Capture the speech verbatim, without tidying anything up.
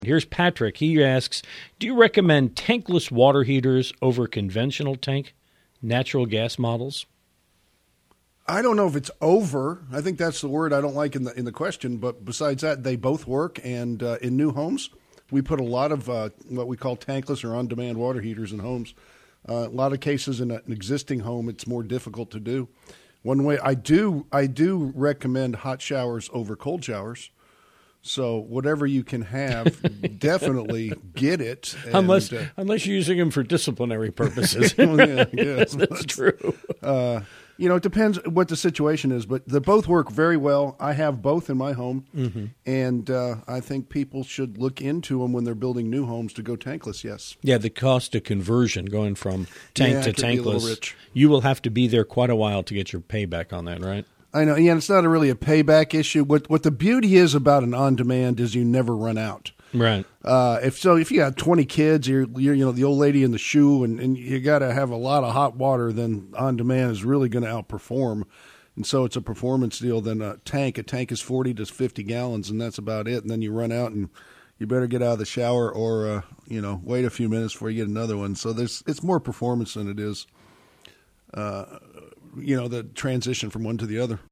Here's Patrick. He asks, do you recommend tankless water heaters over conventional tank natural gas models? I don't know if it's over. I think that's the word I don't like in the in the question. But besides that, they both work. And uh, in new homes, we put a lot of uh, what we call tankless or on-demand water heaters in homes. Uh, a lot of cases in a, an existing home, it's more difficult to do. One way I do I do recommend hot showers over cold showers. So whatever you can have, definitely get it. And, unless uh, unless you're using them for disciplinary purposes. well, yeah, yeah. That's, that's true. Uh, you know, it depends what the situation is, but they both work very well. I have both in my home, mm-hmm. and uh, I think people should look into them when they're building new homes to go tankless, yes. Yeah, the cost of conversion going from tank yeah, to tankless, you will have to be there quite a while to get your payback on that, right? I know, yeah, it's not a really a payback issue. What what the beauty is about an on-demand is you never run out. Right. Uh, if so, if you got twenty kids, you're, you're you know the old lady in the shoe, and, and you got to have a lot of hot water, then on-demand is really going to outperform. And so it's a performance deal than a tank. A tank is forty to fifty gallons, and that's about it. And then you run out, and you better get out of the shower or uh, you know wait a few minutes before you get another one. So there's it's more performance than it is. Uh, you know, the transition from one to the other.